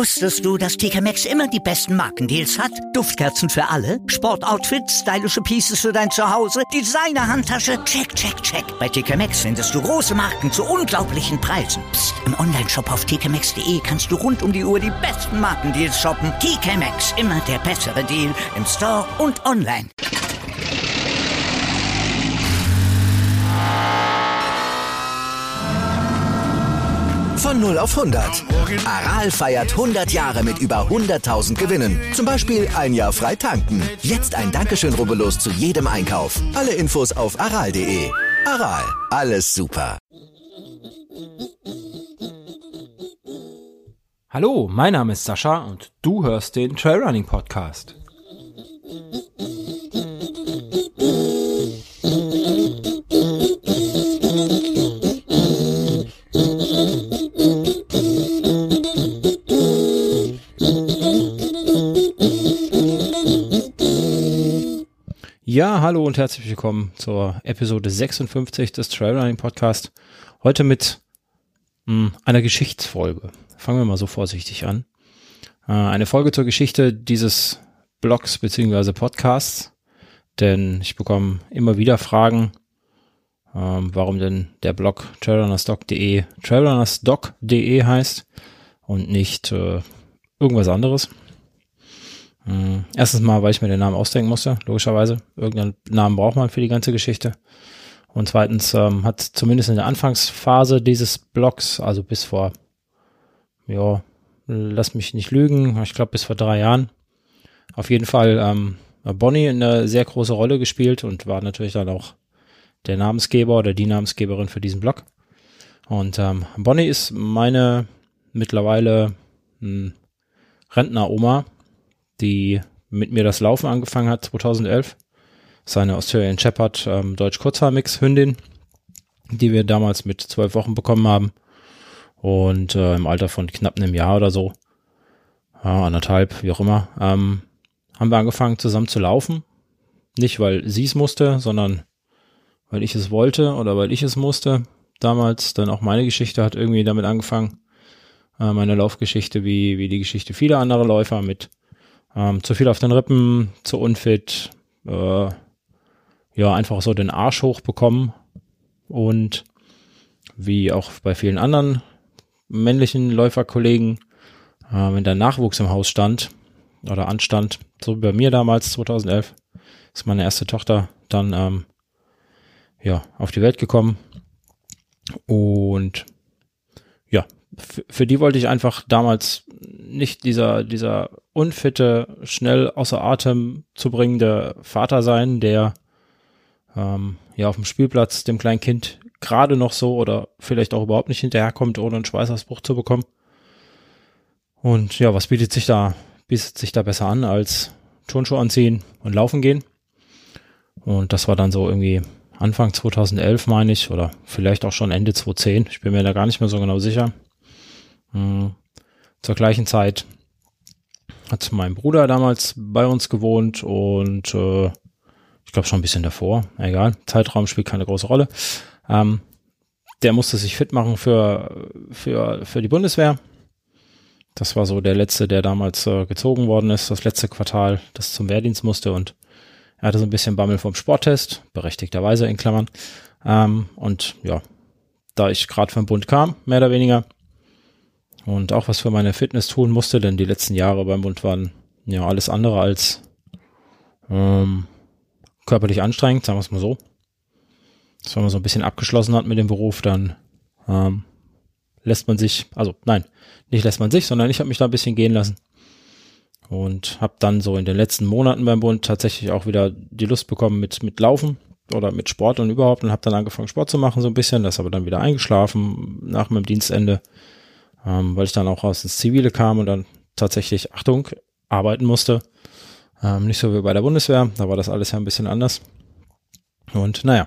Wusstest du, dass TK Maxx immer die besten Markendeals hat? Duftkerzen für alle, Sportoutfits, stylische Pieces für dein Zuhause, Designer-Handtasche, check, check, check. Bei TK Maxx findest du große Marken zu unglaublichen Preisen. Psst. Im Onlineshop auf tkmaxx.de kannst du rund um die Uhr die besten Markendeals shoppen. TK Maxx, immer der bessere Deal im Store und online. Von 0 auf 100. Aral feiert 100 Jahre mit über 100.000 Gewinnen. Zum Beispiel ein Jahr frei tanken. Jetzt ein Dankeschön, rubbellos zu jedem Einkauf. Alle Infos auf aral.de. Aral, alles super. Hallo, mein Name ist Sascha und du hörst den Trailrunning Podcast. Ja, hallo und herzlich willkommen zur Episode 56 des Trailrunning Podcast. Heute mit einer Geschichtsfolge. Fangen wir mal so vorsichtig an. Eine Folge zur Geschichte dieses Blogs bzw. Podcasts, denn ich bekomme immer wieder Fragen, warum denn der Blog trailrunnersdoc.de heißt und nicht irgendwas anderes. Erstens mal, weil ich mir den Namen ausdenken musste, logischerweise. Irgendeinen Namen braucht man für die ganze Geschichte. Und zweitens hat zumindest in der Anfangsphase dieses Blogs, also bis vor, lass mich nicht lügen, ich glaube bis vor 3 Jahren, auf jeden Fall Bonnie eine sehr große Rolle gespielt und war natürlich dann auch der Namensgeber oder die Namensgeberin für diesen Blog. Und Bonnie ist meine mittlerweile Rentner-Oma, die mit mir das Laufen angefangen hat 2011. Seine Australian Shepherd Deutsch-Kurzhaar-Mix-Hündin, die wir damals mit 12 Wochen bekommen haben. Und im Alter von knapp einem Jahr oder so, 1,5, wie auch immer, haben wir angefangen zusammen zu laufen. Nicht, weil sie es musste, sondern weil ich es wollte oder weil ich es musste. Damals dann auch meine Geschichte hat irgendwie damit angefangen. Meine Laufgeschichte wie die Geschichte vieler anderer Läufer mit zu viel auf den Rippen, zu unfit, einfach so den Arsch hochbekommen und wie auch bei vielen anderen männlichen Läuferkollegen, wenn der Nachwuchs im Haus stand oder anstand, so wie bei mir damals 2011, ist meine erste Tochter dann auf die Welt gekommen und für die wollte ich einfach damals nicht dieser unfitte, schnell außer Atem zu bringende Vater sein, der auf dem Spielplatz dem kleinen Kind gerade noch so oder vielleicht auch überhaupt nicht hinterherkommt, ohne einen Schweißausbruch zu bekommen. Und ja, was bietet sich da besser an als Turnschuhe anziehen und laufen gehen? Und das war dann so irgendwie Anfang 2011, meine ich, oder vielleicht auch schon Ende 2010. Ich bin mir da gar nicht mehr so genau sicher. Zur gleichen Zeit hat mein Bruder damals bei uns gewohnt und ich glaube schon ein bisschen davor, egal, Zeitraum spielt keine große Rolle. Der musste sich fit machen für die Bundeswehr. Das war so der letzte, der damals gezogen worden ist, das letzte Quartal, das zum Wehrdienst musste und er hatte so ein bisschen Bammel vom Sporttest, berechtigterweise in Klammern. Und ja, da ich gerade vom Bund kam, mehr oder weniger, und auch was für meine Fitness tun musste, denn die letzten Jahre beim Bund waren ja alles andere als körperlich anstrengend, sagen wir es mal so. Dass wenn man so ein bisschen abgeschlossen hat mit dem Beruf, dann lässt man sich, also nein, nicht lässt man sich, sondern ich habe mich da ein bisschen gehen lassen und habe dann so in den letzten Monaten beim Bund tatsächlich auch wieder die Lust bekommen mit Laufen oder mit Sport und überhaupt und habe dann angefangen Sport zu machen so ein bisschen, das aber dann wieder eingeschlafen nach meinem Dienstende, weil ich dann auch aus ins Zivile kam und dann tatsächlich, Achtung, arbeiten musste. Nicht so wie bei der Bundeswehr, da war das alles ja ein bisschen anders. Und naja,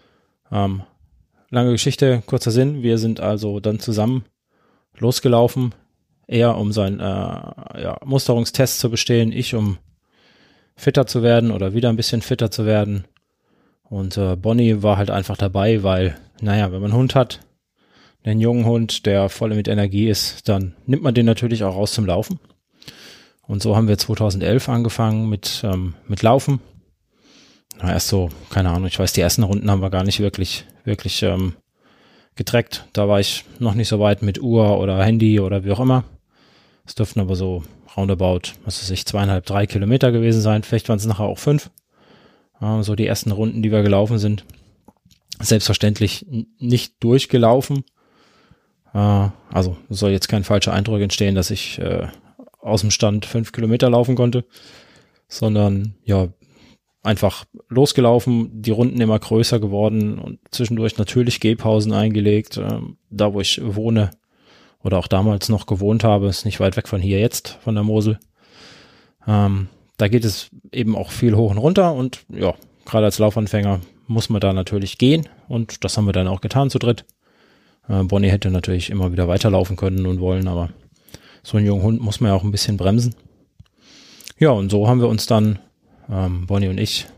lange Geschichte, kurzer Sinn. Wir sind also dann zusammen losgelaufen, er um seinen Musterungstest zu bestehen, ich um fitter zu werden oder wieder ein bisschen fitter zu werden. Und Bonnie war halt einfach dabei, weil, wenn man einen Hund hat, einen jungen Hund, der voll mit Energie ist, dann nimmt man den natürlich auch raus zum Laufen. Und so haben wir 2011 angefangen mit Laufen. Na, erst so, keine Ahnung, ich weiß, die ersten Runden haben wir gar nicht wirklich getrackt. Da war ich noch nicht so weit mit Uhr oder Handy oder wie auch immer. Es dürften aber so roundabout, 2,5, 3 Kilometer gewesen sein. Vielleicht waren es nachher auch 5. So die ersten Runden, die wir gelaufen sind. Selbstverständlich nicht durchgelaufen. Also soll jetzt kein falscher Eindruck entstehen, dass ich aus dem Stand 5 Kilometer laufen konnte, sondern ja, einfach losgelaufen, die Runden immer größer geworden und zwischendurch natürlich Gehpausen eingelegt. Da, wo ich wohne oder auch damals noch gewohnt habe, ist nicht weit weg von hier jetzt, von der Mosel. Da geht es eben auch viel hoch und runter und ja, gerade als Laufanfänger muss man da natürlich gehen und das haben wir dann auch getan zu dritt. Bonnie hätte natürlich immer wieder weiterlaufen können und wollen, aber so einen jungen Hund muss man ja auch ein bisschen bremsen. Ja, und so haben wir uns dann, Bonnie und ich,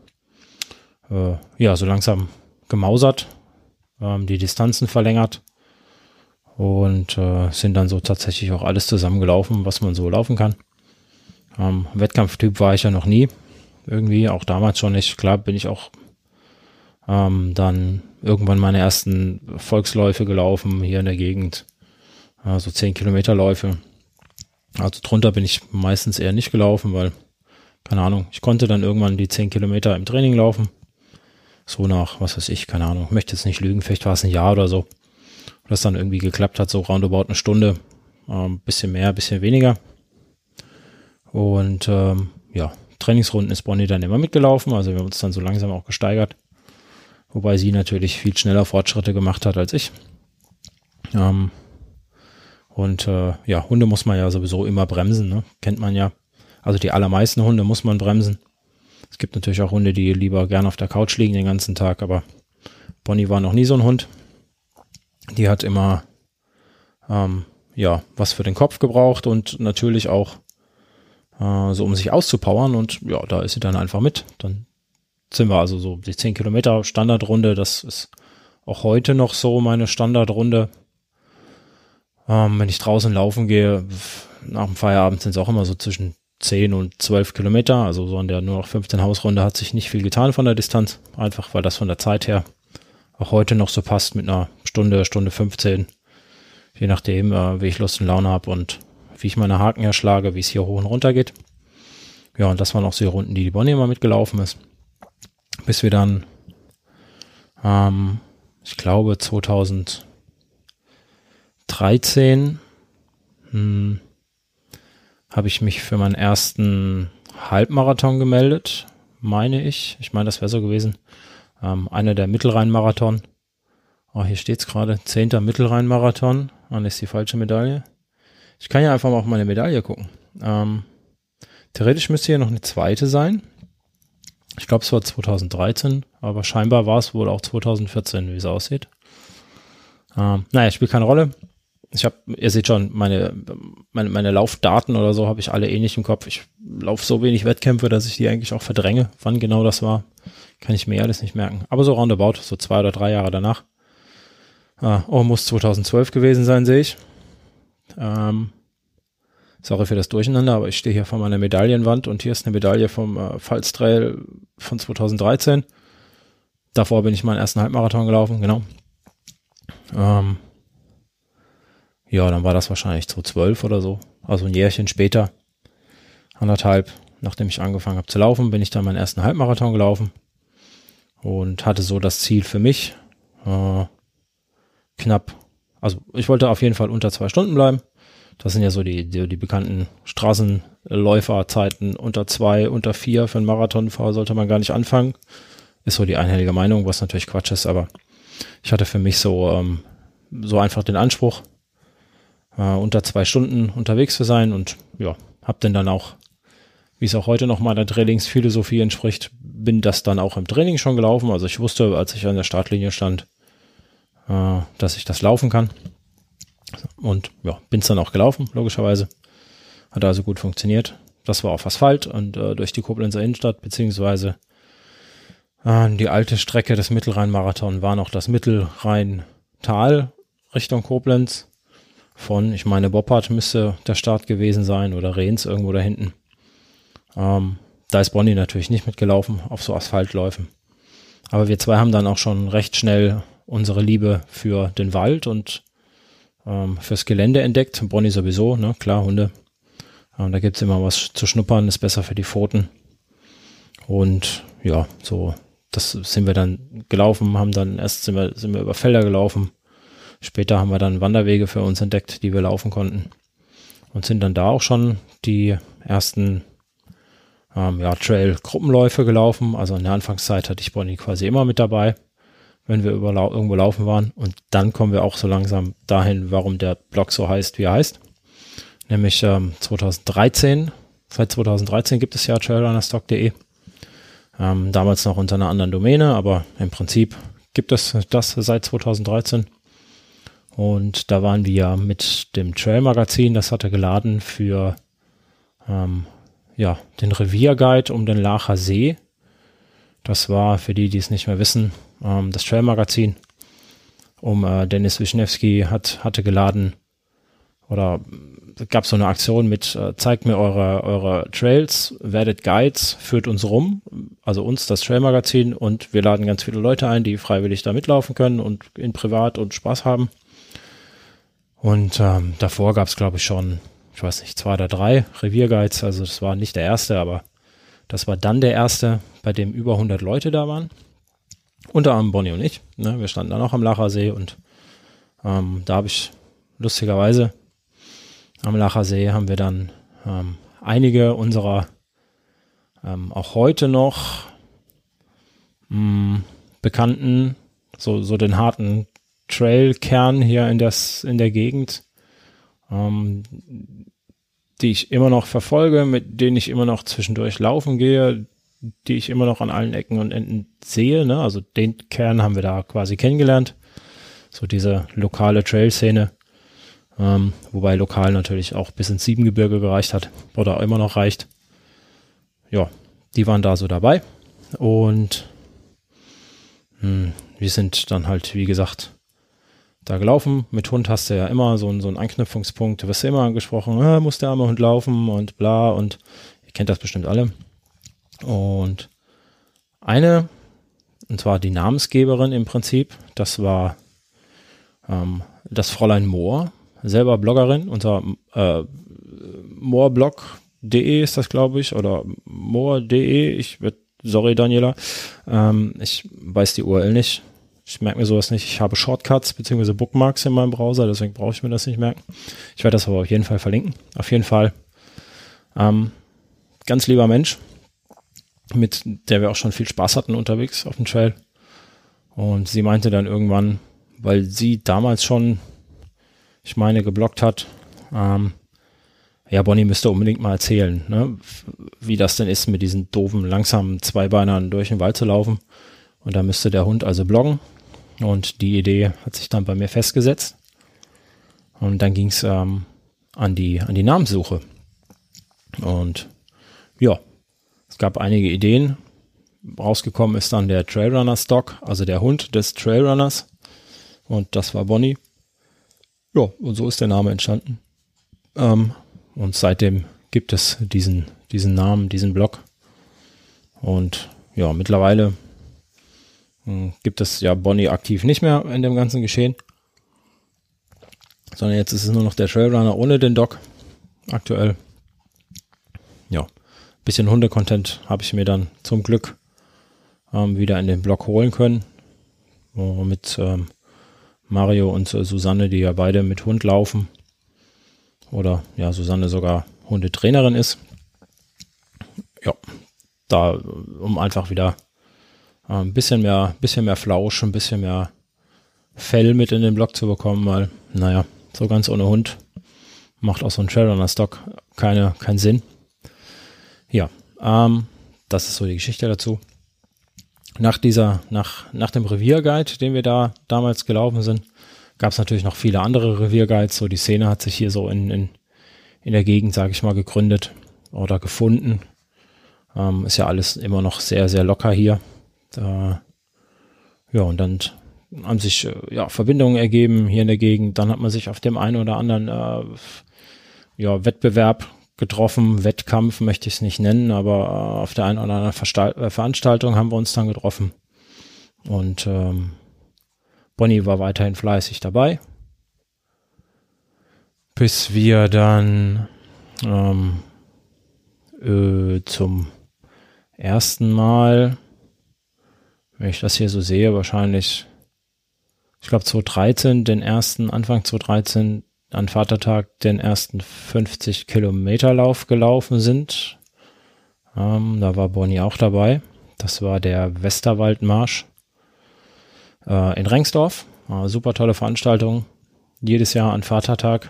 so langsam gemausert, die Distanzen verlängert und sind dann so tatsächlich auch alles zusammengelaufen, was man so laufen kann. Wettkampftyp war ich ja noch nie, irgendwie, auch damals schon nicht. Klar bin ich auch dann irgendwann meine ersten Volksläufe gelaufen hier in der Gegend, so 10 Kilometer Läufe. Also drunter bin ich meistens eher nicht gelaufen, weil, keine Ahnung, ich konnte dann irgendwann die 10 Kilometer im Training laufen. So nach, was weiß ich, keine Ahnung, möchte jetzt nicht lügen, vielleicht war es ein Jahr oder so. Und das dann irgendwie geklappt hat, so roundabout eine Stunde, bisschen mehr, bisschen weniger. Und Trainingsrunden ist Bonnie dann immer mitgelaufen, also wir haben uns dann so langsam auch gesteigert. Wobei sie natürlich viel schneller Fortschritte gemacht hat als ich. Hunde muss man ja sowieso immer bremsen, ne? Kennt man ja. Also die allermeisten Hunde muss man bremsen. Es gibt natürlich auch Hunde, die lieber gern auf der Couch liegen den ganzen Tag, aber Bonnie war noch nie so ein Hund. Die hat immer was für den Kopf gebraucht und natürlich auch so um sich auszupowern und ja, da ist sie dann einfach mit. Dann sind wir also so die 10 Kilometer Standardrunde, das ist auch heute noch so meine Standardrunde. Wenn ich draußen laufen gehe, nach dem Feierabend sind es auch immer so zwischen 10 und 12 Kilometer, also so an der nur noch 15 Hausrunde hat sich nicht viel getan von der Distanz, einfach weil das von der Zeit her auch heute noch so passt mit einer Stunde 15, je nachdem, wie ich Lust und Laune habe und wie ich meine Haken erschlage, wie es hier hoch und runter geht. Ja, und das waren auch so die Runden, die Bonnie immer mitgelaufen ist. Bis wir dann, ich glaube 2013 habe ich mich für meinen ersten Halbmarathon gemeldet, meine ich. Ich meine, das wäre so gewesen. Einer der Mittelrhein-Marathon. Hier steht es gerade. 10. Mittelrhein-Marathon. Das ist die falsche Medaille. Ich kann ja einfach mal auf meine Medaille gucken. Theoretisch müsste hier noch eine zweite sein. Ich glaube, es war 2013, aber scheinbar war es wohl auch 2014, wie es aussieht. Spielt keine Rolle. Ihr seht schon, meine Laufdaten oder so habe ich alle nicht im Kopf. Ich laufe so wenig Wettkämpfe, dass ich die eigentlich auch verdränge. Wann genau das war, kann ich mir alles nicht merken. Aber so roundabout, so 2 oder 3 Jahre danach. Muss 2012 gewesen sein, sehe ich. Sorry für das Durcheinander, aber ich stehe hier vor meiner Medaillenwand und hier ist eine Medaille vom Pfalz Trail von 2013. Davor bin ich meinen ersten Halbmarathon gelaufen, genau. Dann war das wahrscheinlich 2012 oder so. Also ein Jährchen später, 1,5, nachdem ich angefangen habe zu laufen, bin ich dann meinen ersten Halbmarathon gelaufen und hatte so das Ziel für mich, ich wollte auf jeden Fall unter 2 Stunden bleiben. Das sind ja so die bekannten Straßenläuferzeiten, unter 2, unter 4 für einen Marathonfahrer sollte man gar nicht anfangen. Ist so die einhellige Meinung, was natürlich Quatsch ist, aber ich hatte für mich so einfach den Anspruch, unter 2 Stunden unterwegs zu sein und ja, habe dann auch, wie es auch heute noch meiner Trainingsphilosophie entspricht, bin das dann auch im Training schon gelaufen. Also ich wusste, als ich an der Startlinie stand, dass ich das laufen kann. Und ja, bin es dann auch gelaufen, logischerweise. Hat also gut funktioniert. Das war auf Asphalt und durch die Koblenzer Innenstadt, beziehungsweise die alte Strecke des Mittelrhein-Marathon war noch das Mittelrheintal Richtung Koblenz. Ich meine, Boppard müsste der Start gewesen sein oder Rehns irgendwo da hinten. Da ist Bonnie natürlich nicht mitgelaufen auf so Asphaltläufen. Aber wir zwei haben dann auch schon recht schnell unsere Liebe für den Wald und fürs Gelände entdeckt. Bonnie sowieso, ne? Klar, Hunde. Da gibt's immer was zu schnuppern, ist besser für die Pfoten. Und ja, so, das sind wir dann gelaufen, sind wir über Felder gelaufen. Später haben wir dann Wanderwege für uns entdeckt, die wir laufen konnten. Und sind dann da auch schon die ersten Trail-Gruppenläufe gelaufen. Also in der Anfangszeit hatte ich Bonnie quasi immer mit dabei, wenn wir irgendwo laufen waren. Und dann kommen wir auch so langsam dahin, warum der Blog so heißt, wie er heißt. Nämlich 2013. Seit 2013 gibt es ja trailrunnerstock.de. Damals noch unter einer anderen Domäne, aber im Prinzip gibt es das seit 2013. Und da waren wir mit dem Trail-Magazin, das hatte geladen für den Revierguide um den Laacher See. Das war, für die es nicht mehr wissen, das Trail-Magazin Dennis Wischnewski hatte geladen, oder gab so eine Aktion mit zeigt mir eure Trails, werdet Guides, führt uns rum, also uns, das Trail-Magazin, und wir laden ganz viele Leute ein, die freiwillig da mitlaufen können und in privat und Spaß haben. Und davor gab es, glaube ich, schon, ich weiß nicht, 2 oder 3 Revierguides, also das war nicht der erste, aber das war dann der erste, bei dem über 100 Leute da waren. Unter anderem Bonnie und ich. Ne? Wir standen dann auch am Laacher See und da habe ich lustigerweise am Laacher See haben wir dann einige unserer auch heute noch bekannten, so den harten Trail-Kern hier in der Gegend, die ich immer noch verfolge, mit denen ich immer noch zwischendurch laufen gehe, die ich immer noch an allen Ecken und Enden sehe. Ne? Also den Kern haben wir da quasi kennengelernt. So diese lokale Trail-Szene, wobei lokal natürlich auch bis ins Siebengebirge gereicht hat oder immer noch reicht. Ja, die waren da so dabei und wir sind dann halt, wie gesagt, da gelaufen. Mit Hund hast du ja immer so einen Anknüpfungspunkt. Du wirst ja immer angesprochen, muss der arme Hund laufen und bla, und ihr kennt das bestimmt alle. Und und zwar die Namensgeberin im Prinzip, das war das Fräulein Mohr, selber Bloggerin, unter moorblog.de ist das, glaube ich, oder moor.de, sorry Daniela, ich weiß die URL nicht. Ich merke mir sowas nicht. Ich habe Shortcuts bzw. Bookmarks in meinem Browser, deswegen brauche ich mir das nicht merken. Ich werde das aber auf jeden Fall verlinken. Auf jeden Fall ganz lieber Mensch, mit der wir auch schon viel Spaß hatten unterwegs auf dem Trail. Und sie meinte dann irgendwann, weil sie damals schon, ich meine, gebloggt hat, Bonnie müsste unbedingt mal erzählen, ne, wie das denn ist, mit diesen doofen, langsamen Zweibeinern durch den Wald zu laufen. Und da müsste der Hund also bloggen. Und die Idee hat sich dann bei mir festgesetzt. Und dann ging es an die Namenssuche. Und ja, es gab einige Ideen. Rausgekommen ist dann der Trailrunner Stock, also der Hund des Trailrunners. Und das war Bonnie. Ja, und so ist der Name entstanden. Und seitdem gibt es diesen Namen, diesen Blog. Und ja, mittlerweile gibt es ja Bonnie aktiv nicht mehr in dem ganzen Geschehen, sondern jetzt ist es nur noch der Trailrunner ohne den Doc aktuell. Ja, bisschen Hunde-Content habe ich mir dann zum Glück wieder in den Blog holen können, mit Mario und Susanne, die ja beide mit Hund laufen, oder ja, Susanne sogar Hundetrainerin ist. Ja, da um einfach wieder ein bisschen mehr Flausch, ein bisschen mehr Fell mit in den Blog zu bekommen, weil, naja, so ganz ohne Hund macht auch so ein Trailrunner-Stock keinen Sinn. Ja, das ist so die Geschichte dazu. Nach dem Revierguide, den wir da damals gelaufen sind, gab es natürlich noch viele andere Revierguides. So die Szene hat sich hier so in der Gegend, sage ich mal, gegründet oder gefunden. Ist ja alles immer noch sehr, sehr locker hier. Und dann haben sich Verbindungen ergeben hier in der Gegend. Dann hat man sich auf dem einen oder anderen Wettbewerb getroffen. Wettkampf möchte ich es nicht nennen, aber auf der einen oder anderen Veranstaltung haben wir uns dann getroffen. Und Bonnie war weiterhin fleißig dabei, bis wir dann zum ersten Mal, wenn ich das hier so sehe, wahrscheinlich, ich glaube 2013, Anfang 2013, an Vatertag den ersten 50 Kilometer Lauf gelaufen sind. Da war Bonnie auch dabei. Das war der Westerwaldmarsch in Rengsdorf. Super tolle Veranstaltung. Jedes Jahr an Vatertag.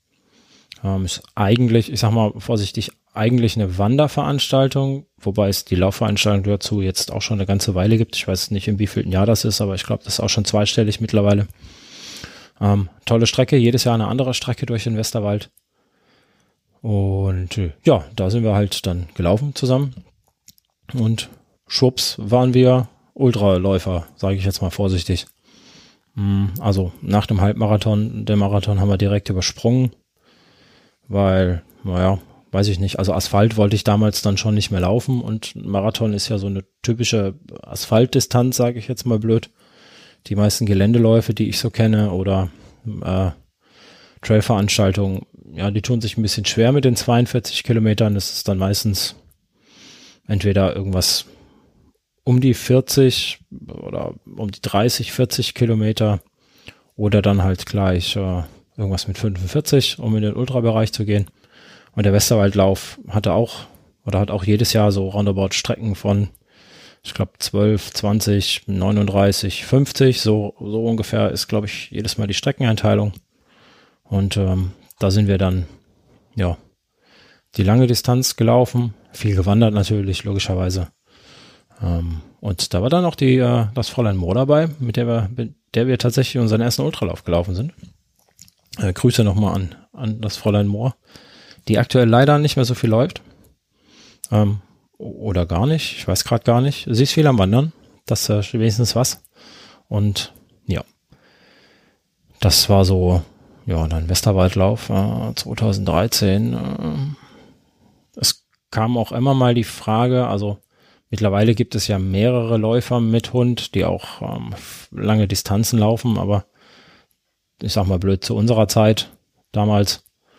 Ist eigentlich, ich sag mal vorsichtig, eigentlich eine Wanderveranstaltung, wobei es die Laufveranstaltung dazu jetzt auch schon eine ganze Weile gibt. Ich weiß nicht, in wievielten Jahr das ist, aber ich glaube, das ist auch schon zweistellig mittlerweile. Tolle Strecke, jedes Jahr eine andere Strecke durch den Westerwald. Und da sind wir halt dann gelaufen zusammen. Und schwupps waren wir Ultraläufer, sage ich jetzt mal vorsichtig. Also nach dem Halbmarathon, den Marathon haben wir direkt übersprungen, weil, weiß ich nicht, also Asphalt wollte ich damals dann schon nicht mehr laufen und Marathon ist ja so eine typische Asphaltdistanz, sage ich jetzt mal blöd. Die meisten Geländeläufe, die ich so kenne oder Trailveranstaltungen, die tun sich ein bisschen schwer mit den 42 Kilometern. Das ist dann meistens entweder irgendwas um die 40 oder um die 30, 40 Kilometer oder dann halt gleich irgendwas mit 45, um in den Ultrabereich zu gehen. Und der Westerwaldlauf hat auch jedes Jahr so roundabout Strecken von, ich glaube 12, 20, 39, 50, so ungefähr ist, glaube ich, jedes Mal die Streckeneinteilung. Und da sind wir dann, die lange Distanz gelaufen, viel gewandert natürlich, logischerweise. Und da war dann auch das Fräulein Mohr dabei, mit der wir tatsächlich unseren ersten Ultralauf gelaufen sind. Grüße nochmal an das Fräulein Mohr, die aktuell leider nicht mehr so viel läuft. Oder gar nicht, ich weiß gerade gar nicht. Sie ist viel am Wandern, das ist wenigstens was. Und das war so, dann Westerwaldlauf 2013. Es kam auch immer mal die Frage, also mittlerweile gibt es ja mehrere Läufer mit Hund, die auch lange Distanzen laufen, aber ich sag mal blöd, zu unserer Zeit, damals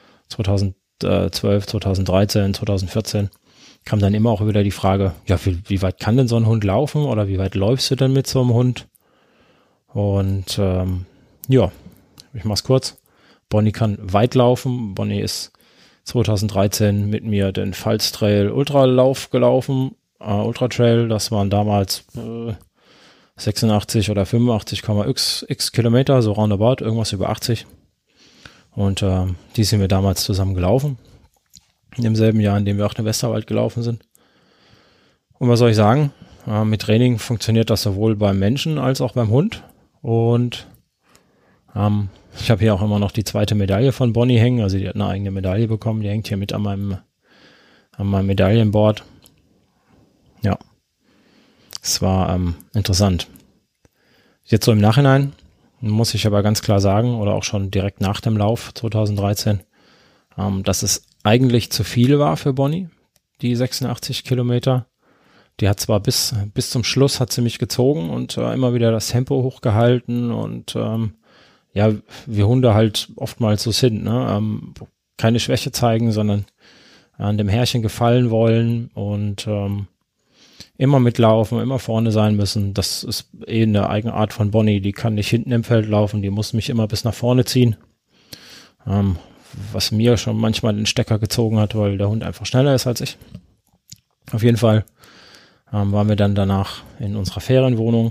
2012, 2013, 2014, kam dann immer auch wieder die Frage, wie weit kann denn so ein Hund laufen oder wie weit läufst du denn mit so einem Hund? Und ich mach's kurz. Bonnie kann weit laufen. Bonnie ist 2013 mit mir den Pfalztrail Ultralauf gelaufen. Ultratrail, das waren damals 86 oder 85,x Kilometer, so roundabout, irgendwas über 80. Und die sind wir damals zusammen gelaufen. Im selben Jahr, in dem wir auch den Westerwald gelaufen sind. Und was soll ich sagen? Mit Training funktioniert das sowohl beim Menschen als auch beim Hund. Und ich habe hier auch immer noch die zweite Medaille von Bonnie hängen. Also die hat eine eigene Medaille bekommen. Die hängt hier mit an meinem Medaillenboard. Ja, es war interessant. Jetzt so im Nachhinein muss ich aber ganz klar sagen, oder auch schon direkt nach dem Lauf 2013, dass es eigentlich zu viel war für Bonnie, die 86 Kilometer. Die hat zwar bis zum Schluss hat sie mich gezogen und immer wieder das Tempo hochgehalten und wir Hunde halt oftmals so sind, ne? Keine Schwäche zeigen, sondern an dem Härchen gefallen wollen und immer mitlaufen, immer vorne sein müssen. Das ist eine Eigenart von Bonnie. Die kann nicht hinten im Feld laufen, die muss mich immer bis nach vorne ziehen. Was mir schon manchmal den Stecker gezogen hat, weil der Hund einfach schneller ist als ich. Auf jeden Fall waren wir dann danach in unserer Ferienwohnung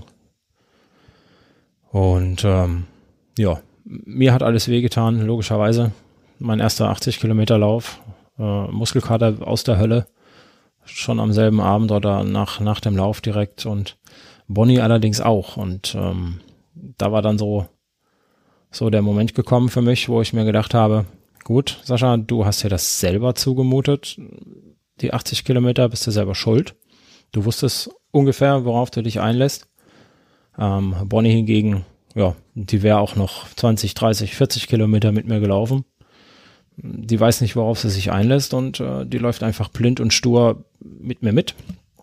und mir hat alles wehgetan, logischerweise. Mein erster 80 Kilometer Lauf, Muskelkater aus der Hölle, schon am selben Abend oder nach dem Lauf direkt und Bonnie allerdings auch. Und da war dann so der Moment gekommen für mich, wo ich mir gedacht habe, gut, Sascha, du hast dir das selber zugemutet, die 80 Kilometer, bist du selber schuld. Du wusstest ungefähr, worauf du dich einlässt. Bonnie hingegen ja, die wäre auch noch 20, 30, 40 Kilometer mit mir gelaufen. Die weiß nicht, worauf sie sich einlässt und die läuft einfach blind und stur mit mir mit.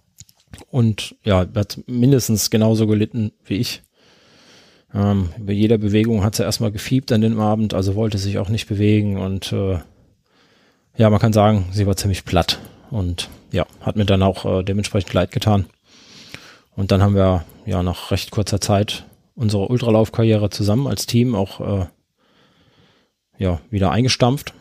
Und ja, hat mindestens genauso gelitten wie ich. Bei jeder Bewegung hat sie erstmal gefiebt an dem Abend, also wollte sich auch nicht bewegen und ja, man kann sagen, sie war ziemlich platt und ja, hat mir dann auch dementsprechend leid getan. Und dann haben wir ja nach recht kurzer Zeit unsere Ultralaufkarriere zusammen als Team auch ja, wieder eingestampft.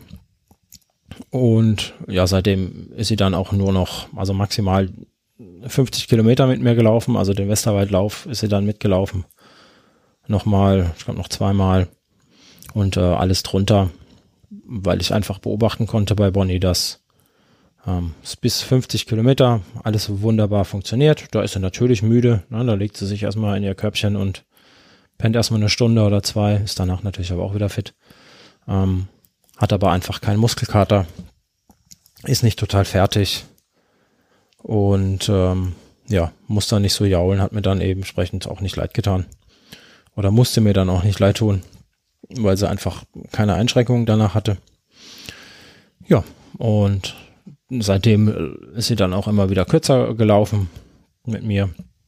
Und ja, seitdem ist sie dann auch nur noch, also maximal 50 Kilometer mit mir gelaufen, also den Westerwaldlauf ist sie dann mitgelaufen. Nochmal, ich glaube noch zweimal und alles drunter, weil ich einfach beobachten konnte bei Bonnie, dass es bis 50 Kilometer alles wunderbar funktioniert. Da ist sie natürlich müde, ne? Da legt sie sich erstmal in ihr Körbchen und pennt erstmal eine Stunde oder zwei, ist danach natürlich aber auch wieder fit. Hat aber einfach keinen Muskelkater, ist nicht total fertig und ja, muss dann nicht so jaulen, hat mir dann eben entsprechend auch nicht leid getan. Oder musste mir dann auch nicht leid tun, weil sie einfach keine Einschränkungen danach hatte. Ja, und seitdem ist sie dann auch immer wieder kürzer gelaufen mit mir.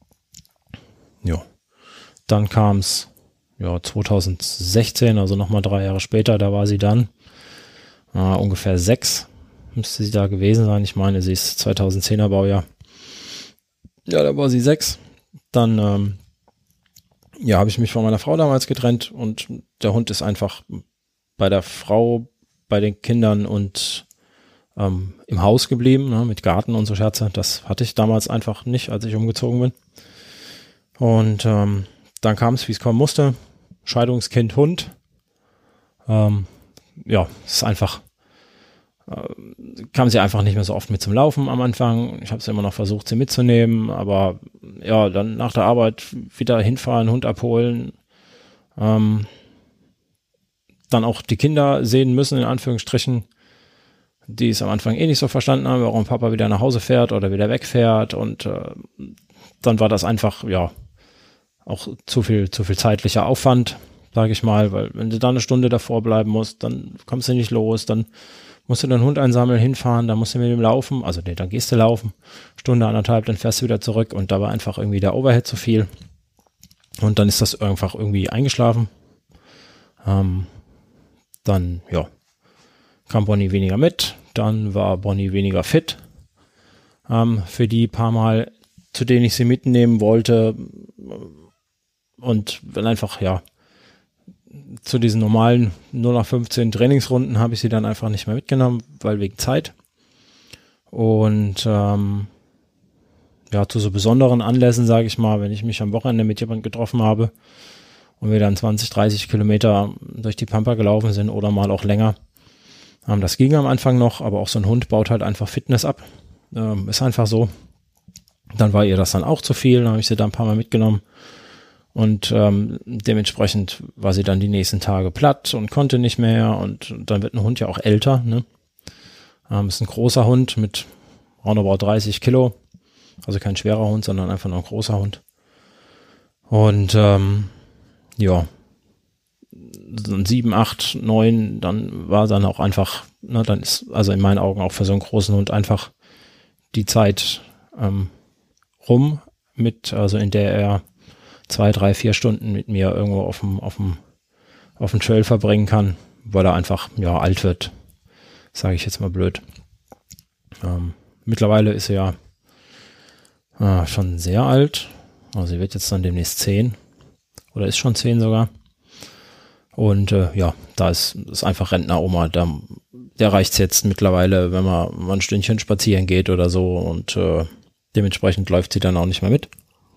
Ja, dann kam es ja 2016, also nochmal 3 Jahre später, da war sie dann ungefähr 6, müsste sie da gewesen sein. Ich meine, sie ist 2010er Baujahr. Ja, da war sie 6. Dann ja, habe ich mich von meiner Frau damals getrennt und der Hund ist einfach bei der Frau, bei den Kindern und im Haus geblieben, ne, mit Garten und so Scherze. Das hatte ich damals einfach nicht, als ich umgezogen bin. Und dann kam es, wie es kommen musste. Scheidungskind, Hund. Ja, es ist einfach, kam sie einfach nicht mehr so oft mit zum Laufen am Anfang. Ich habe es immer noch versucht, sie mitzunehmen, aber ja, dann nach der Arbeit wieder hinfahren, Hund abholen, dann auch die Kinder sehen müssen, in Anführungsstrichen, die es am Anfang eh nicht so verstanden haben, warum Papa wieder nach Hause fährt oder wieder wegfährt und dann war das einfach, ja, auch zu viel zeitlicher Aufwand, sage ich mal, weil wenn du da eine Stunde davor bleiben musst, dann kommst du nicht los, dann musst du den Hund einsammeln, hinfahren, dann musst du mit ihm laufen, also nee, dann gehst du laufen, Stunde, anderthalb, dann fährst du wieder zurück und da war einfach irgendwie der Overhead zu viel und dann ist das einfach irgendwie eingeschlafen. Dann, ja, kam Bonnie weniger mit, dann war Bonnie weniger fit für die paar Mal, zu denen ich sie mitnehmen wollte und wenn einfach, ja, zu diesen normalen 0-15 Trainingsrunden habe ich sie dann einfach nicht mehr mitgenommen, weil wegen Zeit. Und ja, zu so besonderen Anlässen, sage ich mal, wenn ich mich am Wochenende mit jemandem getroffen habe und wir dann 20, 30 Kilometer durch die Pampa gelaufen sind oder mal auch länger. Das ging am Anfang noch, aber auch so ein Hund baut halt einfach Fitness ab. Ist einfach so. Dann war ihr das dann auch zu viel, dann habe ich sie da ein paar Mal mitgenommen. Und dementsprechend war sie dann die nächsten Tage platt und konnte nicht mehr. Und dann wird ein Hund ja auch älter. Ne? Ist ein großer Hund mit roundabout 30 Kilo. Also kein schwerer Hund, sondern einfach nur ein großer Hund. Und ja, so ein 7, 8, 9, dann war dann auch einfach, ne, dann ist also in meinen Augen auch für so einen großen Hund einfach die Zeit rum mit, also in der er 2, 3, 4 Stunden mit mir irgendwo auf dem Trail verbringen kann, weil er einfach, ja, alt wird, sage ich jetzt mal blöd. Mittlerweile ist er ja schon sehr alt, also sie wird jetzt dann demnächst 10 oder ist schon 10 sogar. Und ja, da ist einfach Rentner-Oma, der reicht's jetzt mittlerweile, wenn man mal ein Stündchen spazieren geht oder so und dementsprechend läuft sie dann auch nicht mehr mit.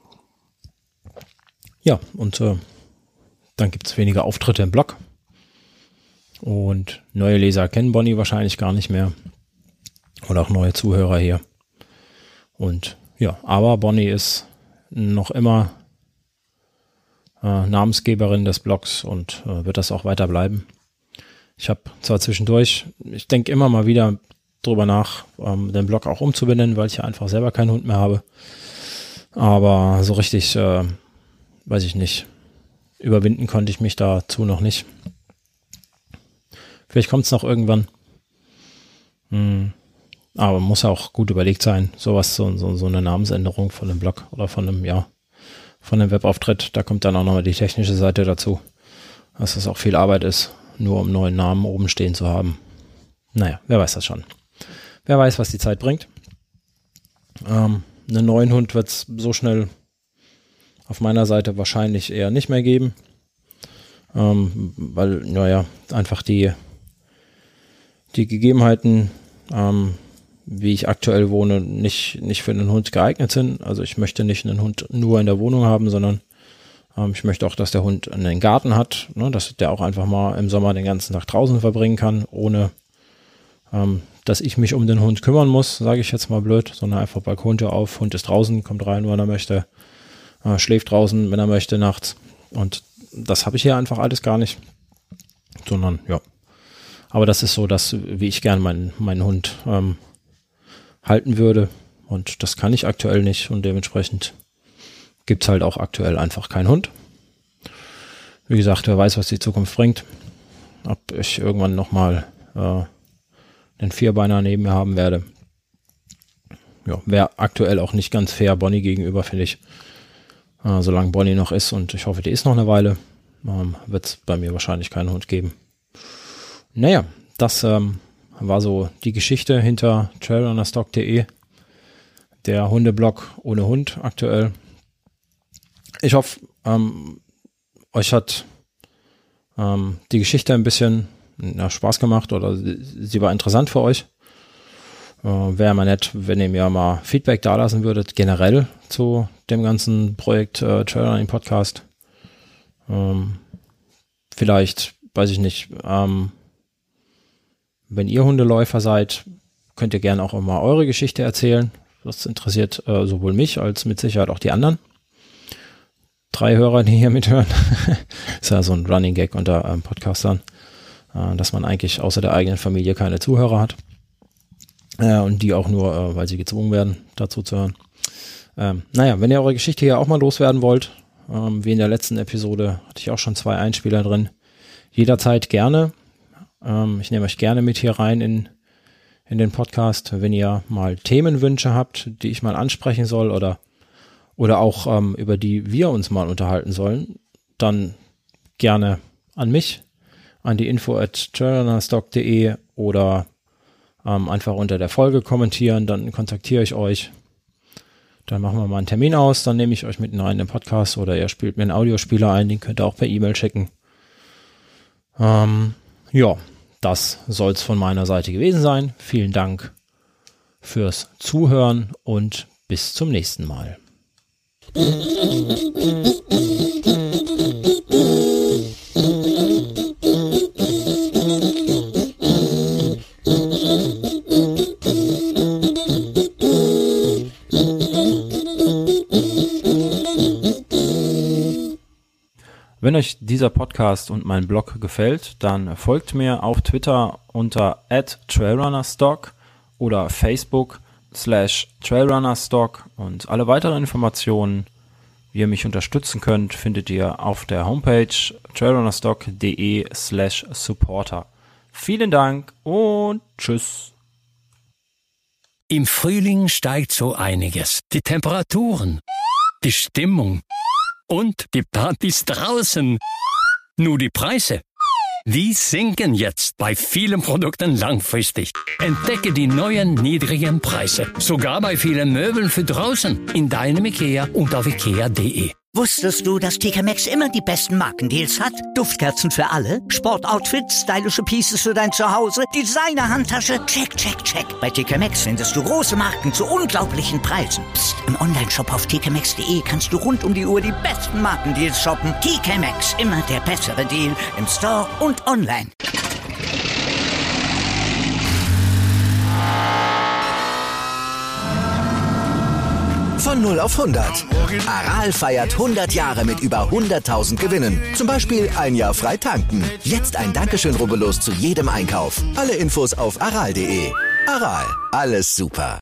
Ja, und dann gibt's weniger Auftritte im Blog und neue Leser kennen Bonnie wahrscheinlich gar nicht mehr oder auch neue Zuhörer hier. Und ja, aber Bonnie ist noch immer Namensgeberin des Blogs und wird das auch weiter bleiben. Ich habe zwar zwischendurch, ich denke immer mal wieder drüber nach, den Blog auch umzubenennen, weil ich ja einfach selber keinen Hund mehr habe. Aber so richtig, weiß ich nicht, überwinden konnte ich mich dazu noch nicht. Vielleicht kommt es noch irgendwann. Aber muss auch gut überlegt sein. So eine Namensänderung von einem Blog oder von einem Webauftritt. Da kommt dann auch nochmal die technische Seite dazu. Dass das auch viel Arbeit ist, nur um einen neuen Namen oben stehen zu haben. Naja, wer weiß das schon. Wer weiß, was die Zeit bringt. Einen neuen Hund wird es so schnell auf meiner Seite wahrscheinlich eher nicht mehr geben. Weil, einfach die Gegebenheiten, wie ich aktuell wohne, nicht für einen Hund geeignet sind. Also ich möchte nicht einen Hund nur in der Wohnung haben, sondern ich möchte auch, dass der Hund einen Garten hat, ne, dass der auch einfach mal im Sommer den ganzen Tag draußen verbringen kann, ohne dass ich mich um den Hund kümmern muss, sage ich jetzt mal blöd, sondern einfach Balkontür auf, Hund ist draußen, kommt rein, wann er möchte, schläft draußen, wenn er möchte, nachts. Und das habe ich hier einfach alles gar nicht, sondern ja. Aber das ist so, wie ich gern meinen Hund halten würde. Und das kann ich aktuell nicht. Und dementsprechend gibt es halt auch aktuell einfach keinen Hund. Wie gesagt, wer weiß, was die Zukunft bringt. Ob ich irgendwann nochmal einen Vierbeiner neben mir haben werde. Ja, wäre aktuell auch nicht ganz fair Bonnie gegenüber, finde ich. Solange Bonnie noch ist, und ich hoffe, die ist noch eine Weile, wird es bei mir wahrscheinlich keinen Hund geben. Naja, das war so die Geschichte hinter trailrunnerstock.de, der Hundeblog ohne Hund aktuell. Ich hoffe, euch hat die Geschichte ein bisschen Spaß gemacht oder sie war interessant für euch. Wäre mal nett, wenn ihr mir mal Feedback dalassen würdet, generell zu dem ganzen Projekt Trailrunning Podcast. Vielleicht, weiß ich nicht, wenn ihr Hundeläufer seid, könnt ihr gerne auch mal eure Geschichte erzählen. Das interessiert sowohl mich als mit Sicherheit auch die anderen 3 Hörer, die hier mithören. Ist ja so ein Running Gag unter Podcastern, dass man eigentlich außer der eigenen Familie keine Zuhörer hat. Und die auch nur, weil sie gezwungen werden, dazu zu hören. Wenn ihr eure Geschichte hier auch mal loswerden wollt, wie in der letzten Episode, hatte ich auch schon 2 Einspieler drin, jederzeit gerne. Ich nehme euch gerne mit hier rein in den Podcast, wenn ihr mal Themenwünsche habt, die ich mal ansprechen soll oder auch über die wir uns mal unterhalten sollen, dann gerne an mich, an die info@trailrunnerstock.de oder einfach unter der Folge kommentieren, dann kontaktiere ich euch. Dann machen wir mal einen Termin aus, dann nehme ich euch mit rein in den Podcast oder ihr spielt mir einen Audiospieler ein, den könnt ihr auch per E-Mail schicken. Das soll es von meiner Seite gewesen sein. Vielen Dank fürs Zuhören und bis zum nächsten Mal. Wenn euch dieser Podcast und mein Blog gefällt, dann folgt mir auf Twitter unter @trailrunnerstock oder Facebook/trailrunnerstock und alle weiteren Informationen, wie ihr mich unterstützen könnt, findet ihr auf der Homepage trailrunnerstock.de/supporter. Vielen Dank und tschüss. Im Frühling steigt so einiges. Die Temperaturen, die Stimmung und die Partys draußen. Nur die Preise, die sinken jetzt bei vielen Produkten langfristig. Entdecke die neuen niedrigen Preise, sogar bei vielen Möbeln für draußen, in deinem IKEA und auf ikea.de. Wusstest du, dass TK Maxx immer die besten Markendeals hat? Duftkerzen für alle, Sportoutfits, stylische Pieces für dein Zuhause, Designer-Handtasche, check, check, check. Bei TK Maxx findest du große Marken zu unglaublichen Preisen. Psst. Im Onlineshop auf tkmaxx.de kannst du rund um die Uhr die besten Markendeals shoppen. TK Maxx, immer der bessere Deal im Store und online. Von 0 auf 100. Aral feiert 100 Jahre mit über 100.000 Gewinnen. Zum Beispiel ein Jahr frei tanken. Jetzt ein Dankeschön, rubbellos zu jedem Einkauf. Alle Infos auf aral.de. Aral, alles super.